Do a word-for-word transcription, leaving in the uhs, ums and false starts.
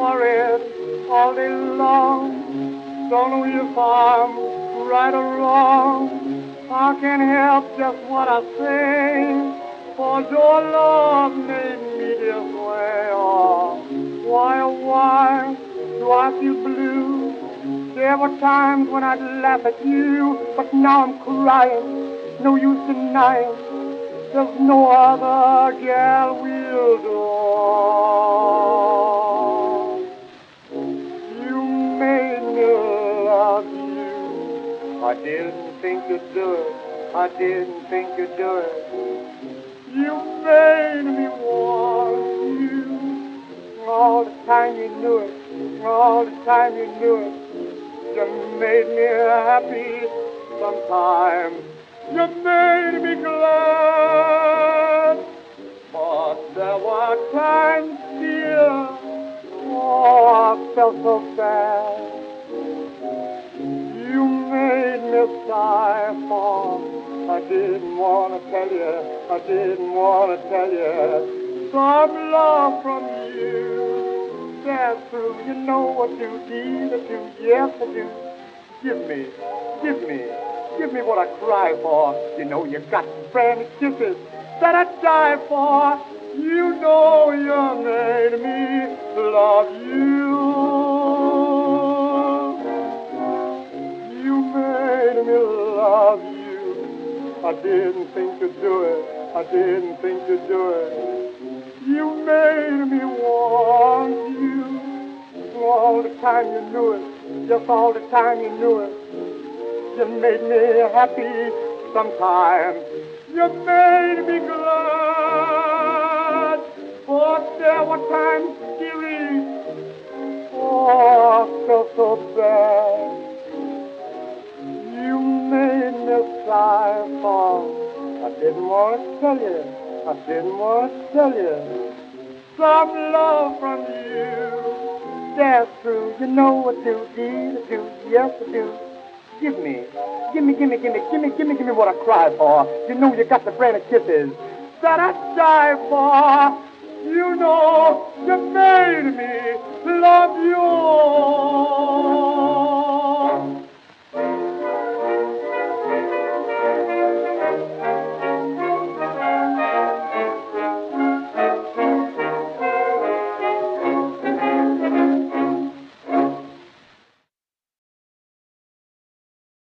worried all day long. Don't know if I'm right or wrong. I can't help just what I say. For your love made me this way. Oh, why, oh, why do I feel blue? There were times when I'd laugh at you, but now I'm crying. No use denying. There's no other gal will do. You made me love you. I didn't think you'd do it. I didn't think you'd do it. You made me want you. All the time you knew it. All the time you knew it. You made me happy sometimes. You made me glad. But there were times, dear, oh, I felt so bad. You made me sigh for. I didn't want to tell you. I didn't want to tell you. Some love from you. That's true. You know what you need to do. Yes, I do. Give me, give me, give me what I cry for. You know you got friend kisses that I die for. You know you made me love you. You made me love you. I didn't think to do it. I didn't think to do it. You made me want you. All the time you knew it. Just all the time you knew it. You made me happy sometimes. You made me glad. But there were times, dearie, oh, I felt so bad. You made me sigh for. I didn't want to tell you. I didn't want to tell you. Some love from you. That's true. You know what to do, do. Yes, I do. Give me, give me, give me, give me, give me, give me, give me what I cry for. You know you got the brand of kisses that I die for. You know you made me love you.